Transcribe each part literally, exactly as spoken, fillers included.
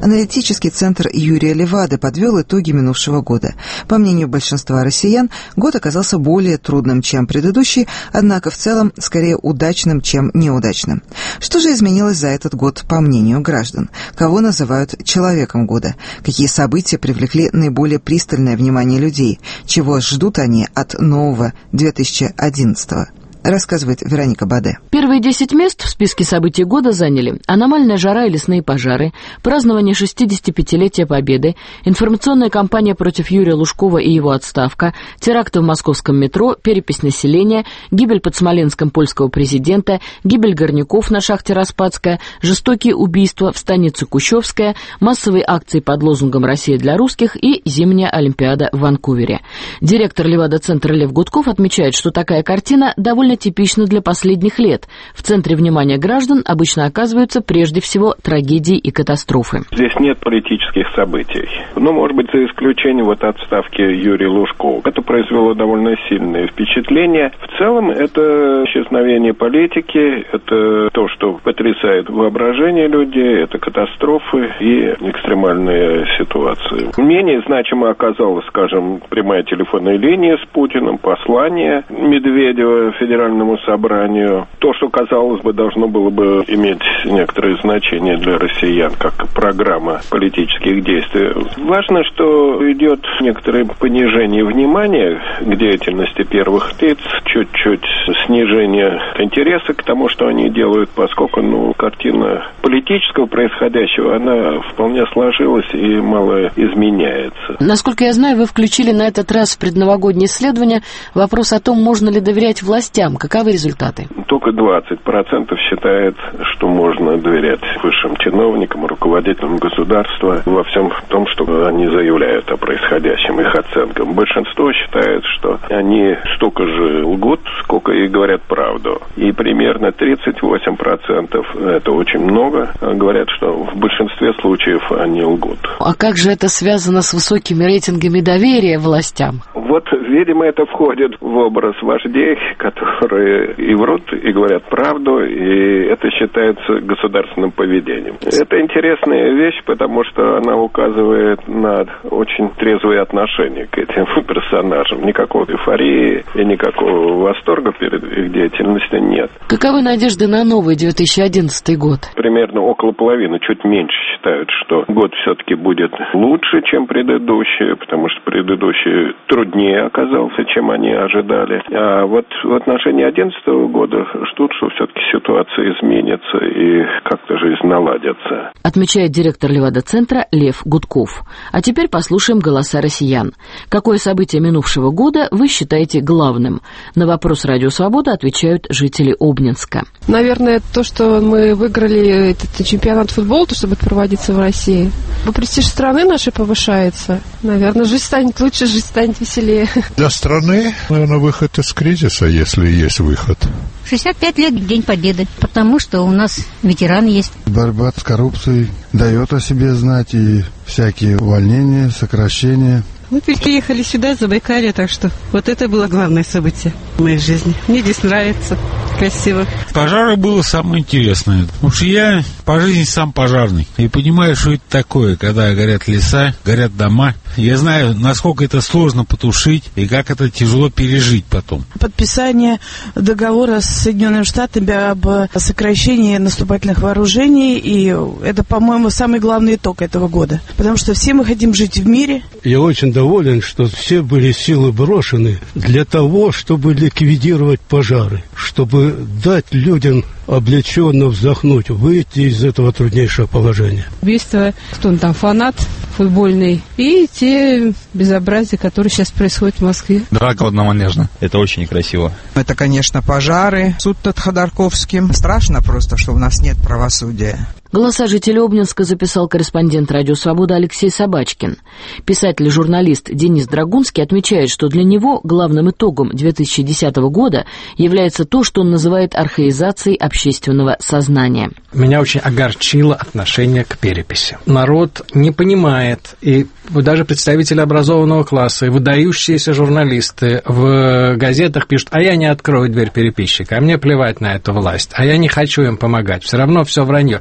Аналитический центр Юрия Левады подвел итоги минувшего года. По мнению большинства россиян, год оказался более трудным, чем предыдущий, однако в целом скорее удачным, чем неудачным. Что же изменилось за этот год, по мнению граждан? Кого называют человеком года? Какие события привлекли наиболее пристальное внимание людей? Чего ждут они от нового две тысячи одиннадцатого? Рассказывает Вероника Баде. Первые десять мест в списке событий года заняли аномальная жара и лесные пожары, празднование шестидесятипятилетия Победы, информационная кампания против Юрия Лужкова и его отставка, теракты в московском метро, перепись населения, гибель под Смоленском польского президента, гибель горняков на шахте Распадская, жестокие убийства в станице Кущевская, массовые акции под лозунгом «Россия для русских» и зимняя Олимпиада в Ванкувере. Директор Левада-центра Лев Гудков отмечает, что такая картина довольно типично для последних лет. В центре внимания граждан обычно оказываются прежде всего трагедии и катастрофы. Здесь нет политических событий. Ну, может быть, за исключением вот отставки Юрия Лужкова. Это произвело довольно сильное впечатление. В целом, это исчезновение политики, это то, что потрясает воображение людей, это катастрофы и экстремальные ситуации. Менее значимо оказалась, скажем, прямая телефонная линия с Путиным, послание Медведева федеральному собранию. То, что, казалось бы, должно было бы иметь некоторое значение для россиян, как программа политических действий. Важно, что идет некоторое понижение внимания к деятельности первых лиц, чуть-чуть снижение интереса к тому, что они делают, поскольку, ну, картина политического происходящего, она вполне сложилась и мало изменяется. Насколько я знаю, вы включили на этот раз в предновогоднее исследование вопрос о том, можно ли доверять властям. Каковы результаты? Только двадцать процентов считает, что можно доверять высшим чиновникам, руководителям государства во всем том, что они заявляют о происходящем, их оценкам. Большинство считает, что они столько же лгут, сколько и говорят правду. И примерно тридцать восемь процентов, это очень много, говорят, что в большинстве случаев они лгут. А как же это связано с высокими рейтингами доверия властям? Вот, видимо, это входит в образ вождей, которые и врут, и говорят правду, и это считается государственным поведением. Это интересная вещь, потому что она указывает на очень трезвые отношения к этим персонажам. Никакой эйфории и никакого восторга перед их деятельностью нет. Каковы надежды на новый две тысячи одиннадцатый год? Примерно около половины, чуть меньше, считают, что год все-таки будет лучше, чем предыдущий, потому что предыдущий труднее оказался, чем они ожидали. А вот в отношении две тысячи одиннадцатого года ждут, что все-таки ситуация изменится и как-то жизнь наладится. Отмечает директор Левада-центра Лев Гудков. А теперь послушаем голоса россиян. Какое событие минувшего года вы считаете главным? На вопрос «Радио Свобода» отвечают жители Обнинска. Наверное, то, что мы выиграли этот чемпионат футбола, то, что будет проводиться в России. Престиж страны нашей повышается. Наверное, жизнь станет лучше, жизнь станет веселее. Для страны, наверное, выход из кризиса, если есть выход. шестьдесят пять лет День Победы, потому что у нас ветераны есть. Борьба с коррупцией дает о себе знать, и всякие увольнения, сокращения. Мы переехали сюда, Забайкалье, так что вот это было главное событие в моей жизни. Мне здесь нравится, красиво. Пожары было самое интересное. Потому что я по жизни сам пожарный. И понимаю, что это такое, когда горят леса, горят дома. Я знаю, насколько это сложно потушить и как это тяжело пережить потом. Подписание договора с Соединенными Штатами об сокращении наступательных вооружений. И это, по-моему, самый главный итог этого года. Потому что все мы хотим жить в мире. Я очень доволен, что все были силы брошены для того, чтобы ликвидировать пожары, чтобы дать людям облегченно вздохнуть, выйти из этого труднейшего положения. Убийство, кто он там, фанат футбольный, и те безобразия, которые сейчас происходят в Москве. Драка одноманежная. Это очень некрасиво. Это, конечно, пожары, суд над Ходорковским. Страшно просто, что у нас нет правосудия. Голоса жителей Обнинска записал корреспондент «Радио Свобода» Алексей Собачкин. Писатель и журналист Денис Драгунский отмечает, что для него главным итогом две тысячи десятого года является то, что он называет архаизацией общественного сознания. Меня очень огорчило отношение к переписи. Народ не понимает, и даже представители образованного класса, и выдающиеся журналисты в газетах пишут: а я не открою дверь переписчика, а мне плевать на эту власть, а я не хочу им помогать, все равно все вранье.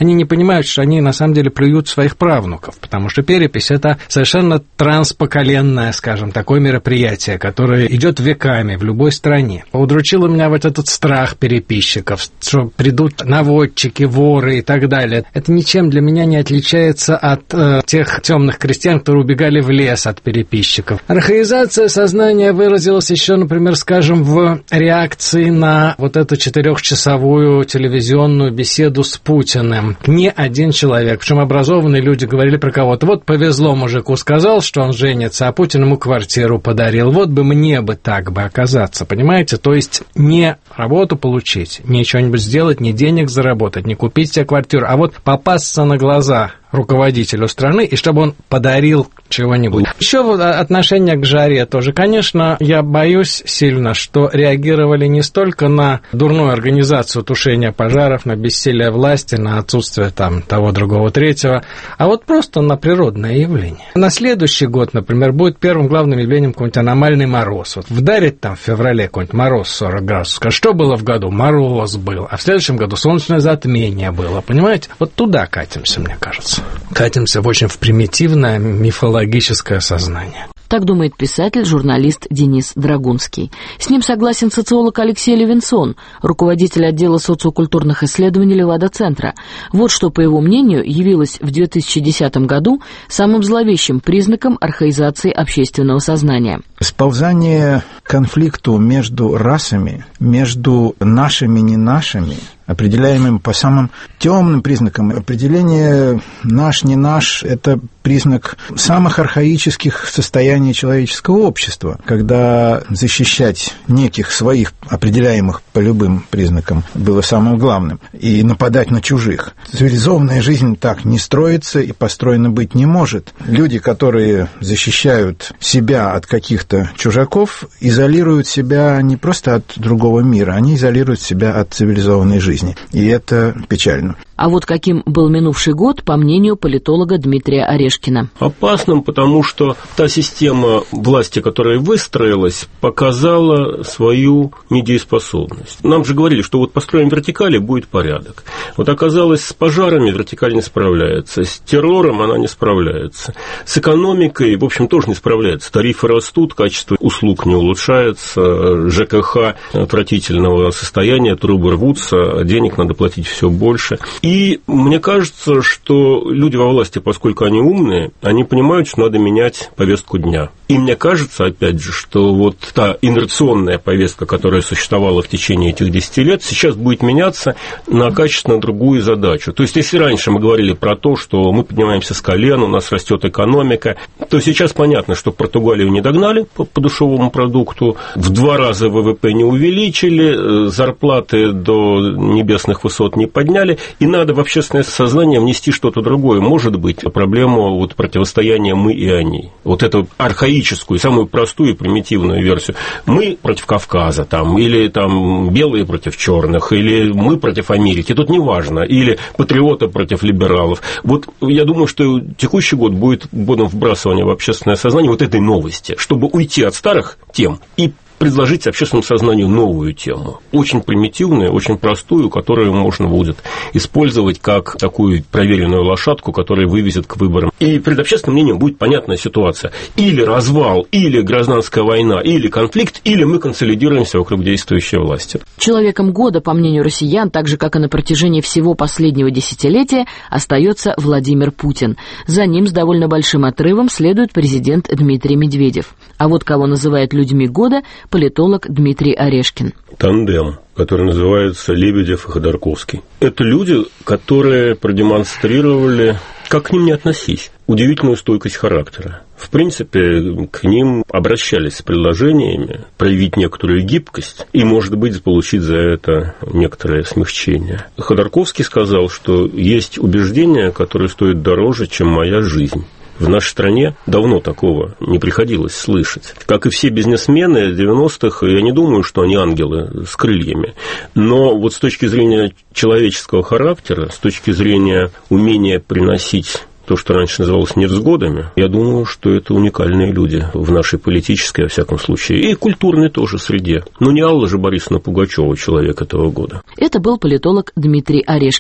они не понимают, что они на самом деле плюют своих правнуков, потому что перепись – это совершенно транспоколенное, скажем, такое мероприятие, которое идет веками в любой стране. Удручило меня вот этот страх переписчиков, что придут наводчики, воры и так далее. Это ничем для меня не отличается от э, тех темных крестьян, которые убегали в лес от переписчиков. Архаизация сознания выразилась еще, например, скажем, в реакции на вот эту четырехчасовую телевизионную беседу с Путиным. Ни один человек, причем образованные люди, говорили про кого-то. Вот повезло мужику, сказал, что он женится, а Путин ему квартиру подарил. Вот бы мне бы так бы оказаться, понимаете? То есть не работу получить, не что-нибудь сделать, не денег заработать, не купить себе квартиру, а вот попасться на глаза руководителю страны, и чтобы он подарил чего-нибудь. Еще отношение к жаре тоже. Конечно, я боюсь сильно, что реагировали не столько на дурную организацию тушения пожаров, на бессилие власти, на отсутствие там того, другого, третьего, а вот просто на природное явление. На следующий год, например, будет первым главным явлением какой-нибудь аномальный мороз. Вот вдарит там в феврале какой-нибудь мороз сорок градусов. Скажет, что было в году? Мороз был. А в следующем году солнечное затмение было. Понимаете? Вот туда катимся, мне кажется. Катимся в очень в примитивное мифологическое сознание. Так думает писатель, журналист Денис Драгунский. С ним согласен социолог Алексей Левинсон, руководитель отдела социокультурных исследований Левада-центра. Вот что, по его мнению, явилось в две тысячи десятом году самым зловещим признаком архаизации общественного сознания. Сползание к конфликту между расами, между нашими и не нашими, определяемым по самым темным признакам. Определение «наш, не наш» – это признак самых архаических состояний человеческого общества, когда защищать неких своих, определяемых по любым признакам, было самым главным, и нападать на чужих. Цивилизованная жизнь так не строится и построена быть не может. Люди, которые защищают себя от каких-то чужаков, изолируют себя не просто от другого мира, они изолируют себя от цивилизованной жизни. И это печально. А вот каким был минувший год, по мнению политолога Дмитрия Орешкина. Опасным, потому что та система власти, которая выстроилась, показала свою недееспособность. Нам же говорили, что вот построим вертикаль, и будет порядок. Вот оказалось, с пожарами вертикаль не справляется, с террором она не справляется, с экономикой, в общем, тоже не справляется. Тарифы растут, качество услуг не улучшается, ЖКХ отвратительного состояния, трубы рвутся, денег надо платить все больше. И мне кажется, что люди во власти, поскольку они умные, они понимают, что надо менять повестку дня. И мне кажется, опять же, что вот та инерционная повестка, которая существовала в течение этих десяти лет, сейчас будет меняться на качественно другую задачу. То есть, если раньше мы говорили про то, что мы поднимаемся с колен, у нас растет экономика, то сейчас понятно, что Португалию не догнали по подушевому продукту, в два раза ВВП не увеличили, зарплаты до небесных высот не подняли, и надо в общественное сознание внести что-то другое. Может быть, проблему вот противостояния мы и они. Вот эту архаическую, самую простую и примитивную версию. Мы против Кавказа, там, или там белые против черных, или мы против Америки, тут не важно, или патриоты против либералов. Вот я думаю, что текущий год будет годом вбрасывания в общественное сознание вот этой новости, чтобы уйти от старых тем и предложить общественному сознанию новую тему, очень примитивную, очень простую, которую можно будет использовать как такую проверенную лошадку, которая вывезет к выборам. И перед общественным мнением будет понятная ситуация. Или развал, или гражданская война, или конфликт, или мы консолидируемся вокруг действующей власти. Человеком года, по мнению россиян, так же, как и на протяжении всего последнего десятилетия, остается Владимир Путин. За ним с довольно большим отрывом следует президент Дмитрий Медведев. А вот кого называют людьми года – политолог Дмитрий Орешкин. Тандем, который называется Лебедев и Ходорковский. Это люди, которые продемонстрировали, как к ним не относись, удивительную стойкость характера. В принципе, к ним обращались с предложениями проявить некоторую гибкость и, может быть, получить за это некоторое смягчение. Ходорковский сказал, что есть убеждения, которые стоят дороже, чем моя жизнь. В нашей стране давно такого не приходилось слышать. Как и все бизнесмены девяностых, я не думаю, что они ангелы с крыльями. Но вот с точки зрения человеческого характера, с точки зрения умения приносить то, что раньше называлось невзгодами, я думаю, что это уникальные люди в нашей политической, во всяком случае, и культурной тоже среде. Но не Алла же Борисовна Пугачева человек этого года. Это был политолог Дмитрий Орешкин.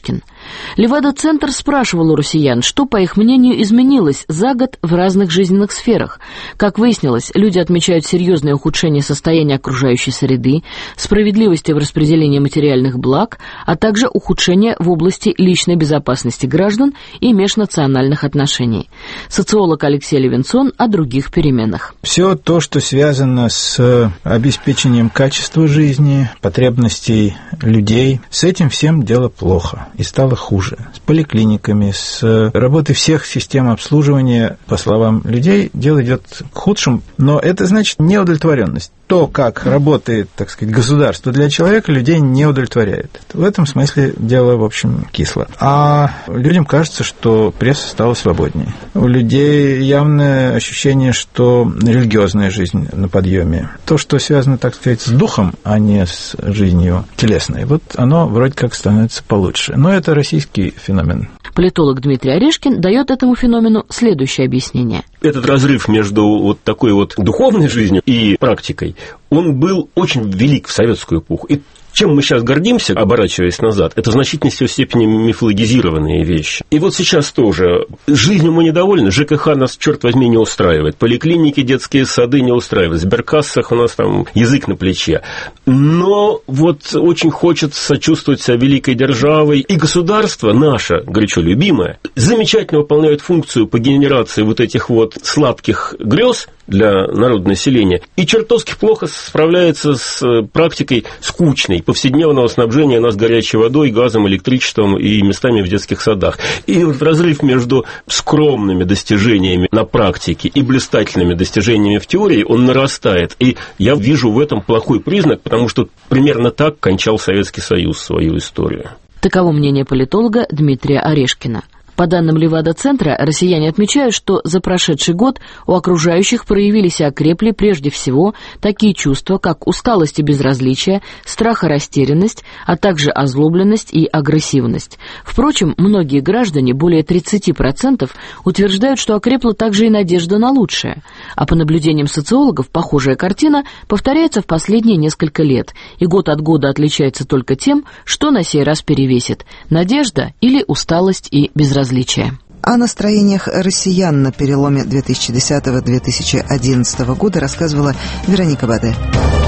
Левада-центр спрашивал у россиян, что, по их мнению, изменилось за год в разных жизненных сферах. Как выяснилось, люди отмечают серьезное ухудшение состояния окружающей среды, справедливости в распределении материальных благ, а также ухудшение в области личной безопасности граждан и межнациональных отношений. Социолог Алексей Левинсон о других переменах. Все то, что связано с обеспечением качества жизни, потребностей людей, с этим всем дело плохо и стало хуже. С поликлиниками, с работой всех систем обслуживания, по словам людей, дело идет к худшему, но это значит неудовлетворенность. То, как работает, так сказать, государство для человека, людей не удовлетворяет. В этом смысле дело, в общем, кисло. А людям кажется, что пресса стала свободнее. У людей явное ощущение, что религиозная жизнь на подъеме. То, что связано, так сказать, с духом, а не с жизнью телесной, вот оно вроде как становится получше. Но это российский феномен. Политолог Дмитрий Орешкин дает этому феномену следующее объяснение. Этот разрыв между вот такой вот духовной жизнью и практикой, он был очень велик в советскую эпоху. И чем мы сейчас гордимся, оборачиваясь назад, это в значительной степени мифологизированные вещи. И вот сейчас тоже. Жизнью мы недовольны, ЖКХ нас, черт возьми, не устраивает. Поликлиники, детские сады не устраивают. В сберкассах у нас там язык на плече. Но вот очень хочется чувствовать себя великой державой. И государство наше, горячо любимое, замечательно выполняет функцию по генерации вот этих вот сладких грез для народного населения, и чертовски плохо справляется с практикой скучной, повседневного снабжения нас горячей водой, газом, электричеством и местами в детских садах. И вот разрыв между скромными достижениями на практике и блистательными достижениями в теории, он нарастает. И я вижу в этом плохой признак, потому что примерно так кончал Советский Союз свою историю. Таково мнение политолога Дмитрия Орешкина. По данным Левада-центра, россияне отмечают, что за прошедший год у окружающих проявились и окрепли прежде всего такие чувства, как усталость и безразличие, страх и растерянность, а также озлобленность и агрессивность. Впрочем, многие граждане, более тридцать процентов, утверждают, что окрепла также и надежда на лучшее. А по наблюдениям социологов, похожая картина повторяется в последние несколько лет, и год от года отличается только тем, что на сей раз перевесит – надежда или усталость и безразличие. О настроениях россиян на переломе две тысячи десятого - две тысячи одиннадцатого года рассказывала Вероника Баде.